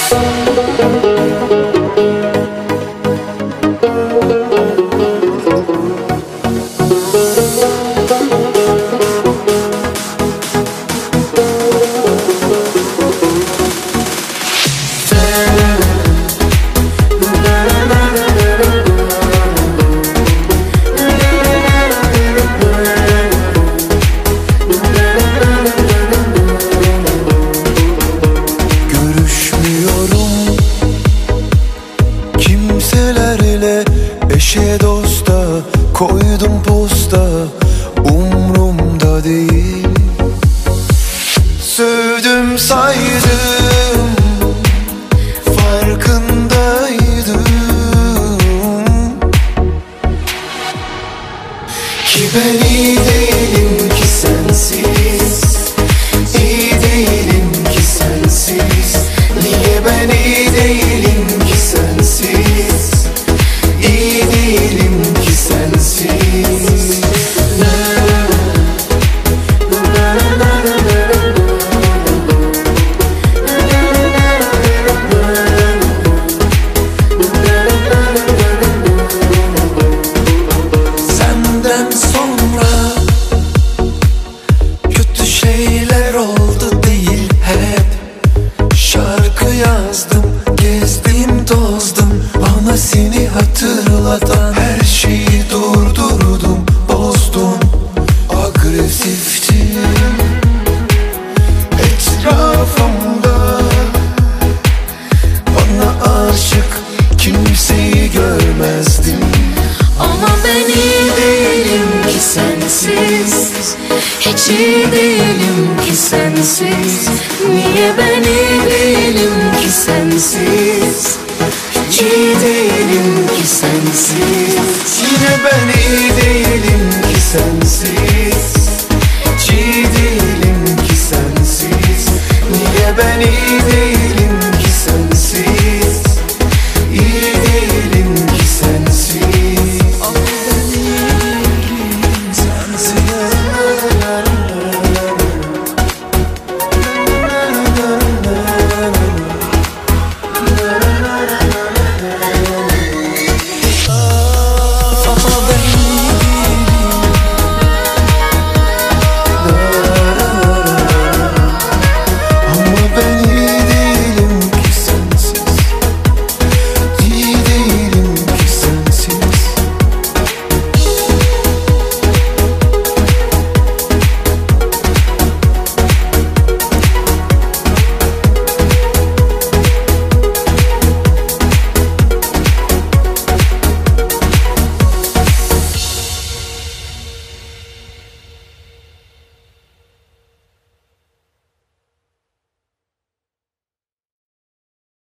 Eşe dosta koydum posta, umrumda değil. Sövdüm saydım, farkındaydım ki ben iyi değilim ki sensiz, iyi değilim ki sensiz. Niye ben iyi değilim ki sensiz, İyi değilim ki sensiz. Senden sonra kötü şeyler oldu değil hep. Şarkı yazdım, gezdim tozdum, bana seni hatırlatan her şeyi durdurdum, bozdum. Agresiftim etrafımda, bana aşık kimseyi görmezdim. Ama ben iyi değilim ki sensiz, hiç iyi değilim ki sensiz. Niye ben iyi değilim ki sensiz, hiç iyi değilim ki sensiz. Yine ben iyi değilim ki sensiz, hiç iyi değilim ki sensiz. Niye ben iyi değilim